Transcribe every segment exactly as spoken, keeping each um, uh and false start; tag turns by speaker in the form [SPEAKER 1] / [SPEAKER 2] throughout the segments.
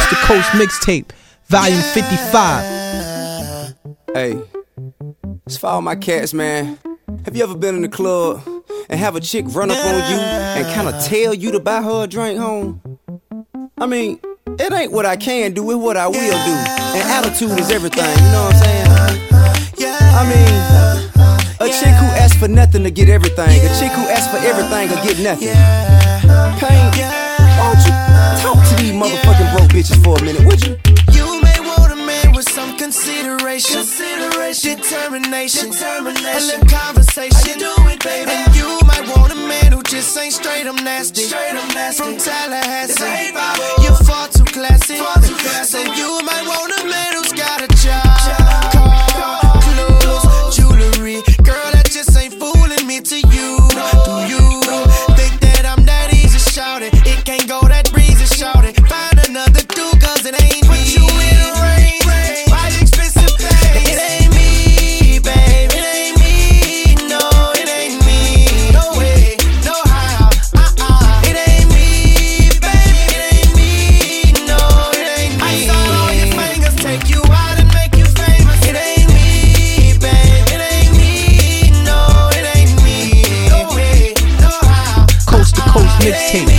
[SPEAKER 1] Coast to Coast Mixtape, Volume fifty-five.
[SPEAKER 2] Hey, it's for all my cats, man. Have you ever been in the club and have a chick run up on you and kinda tell you to buy her a drink home? I mean, it ain't what I can do, it's what I will do. And attitude is everything, you know what I'm saying? I mean, a chick who asks for nothing to get everything. A chick who asks for everything will get nothing. Pain, why don't you talk to these motherfucking broke bitches for a minute, would you?
[SPEAKER 3] You may want a man with some consideration, consideration, determination, determination, a little conversation. How you doing, baby? And you might want a man who just ain't straight up nasty, straight up nasty. From Tallahassee, you're far too classy, far too classy. So you might want a man who's got a job, job car, clothes, jewelry. Girl, that just ain't fooling me to you. Do you think that I'm that easy, shout it? It can't go that breezy, shout it. Find another dude, cause it ain't me. Put you in a range, buy expensive things. It ain't me, babe. It ain't me, no, it ain't me. No way, no how, uh-uh. It ain't me, babe. It ain't me, no, it ain't me. I saw all your fingers take you out and make you famous. It ain't me, babe. It ain't me, no, it ain't me. No way, no how.
[SPEAKER 1] Coast to Coast Mixtape.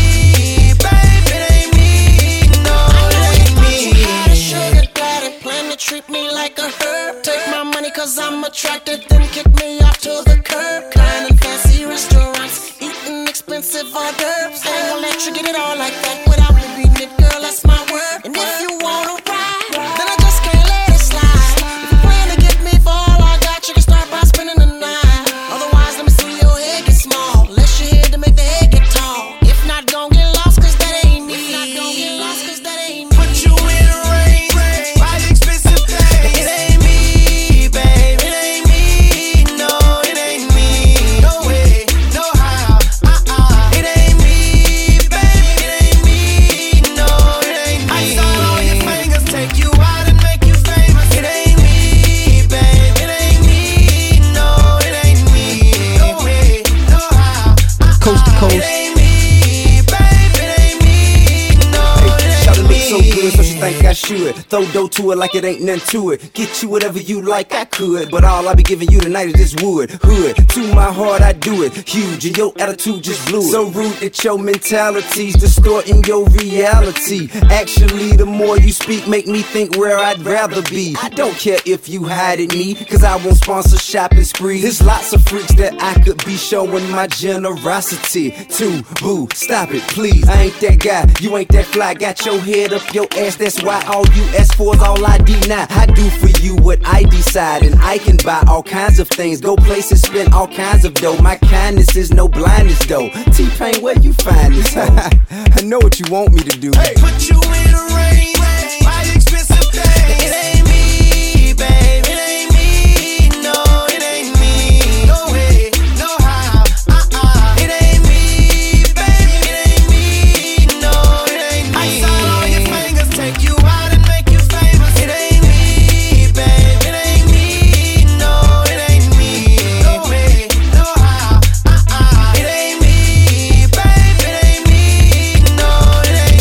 [SPEAKER 3] Treat me like a herb. Take my money cause I'm attractive, then kick me off to the curb. Dining fancy restaurants, eating expensive hors d'oeuvres. I ain't gonna let you get it all like that without me beating it, girl, that's my word. And if you wanna ride, then I just can't let it slide. If you plan to get me for all I got, you can start by spending the night. Otherwise, let me see your head get small. Less your head to make the head get tall. If not, gon' get lost cause that ain't me. If not, gon' get lost cause that ain't me. Put you in a range, buy expensive things. It ain't me, babe. It ain't me, no, it ain't me. No way, no how, uh-uh. It ain't me, babe. It ain't me, no, it ain't me. I saw all your fingers take you out and make you famous. It ain't me, babe. It ain't me, no, it ain't me. No way, no how, uh-uh.
[SPEAKER 1] Coast to Coast.
[SPEAKER 3] It ain't me, babe. It ain't me, no, it ain't
[SPEAKER 2] Shawty look so
[SPEAKER 3] me.
[SPEAKER 2] good, so she think I should throw dough to it like it ain't nothing to it. Get you whatever you like, I could, but all I be giving you tonight is this wood. Hood, to my heart I do it. Huge, and your attitude just blew it. So rude that your mentality's distorting your reality. Actually, the more you speak, make me think where I'd rather be. I don't care if you hiding me, cause I won't sponsor shopping spree. There's lots of freaks that I could be showing my generosity to. Boo, stop it, please. I ain't that guy, you ain't that fly. Got your head up your ass, that's why all you ask for is all I deny. I do for you what I decide, and I can buy all kinds of things. Go places, spend all kinds of dough. My kindness is no blindness though. T-Pain, where you find this hoe? I know what you want me to do.
[SPEAKER 3] Hey, put you in a range.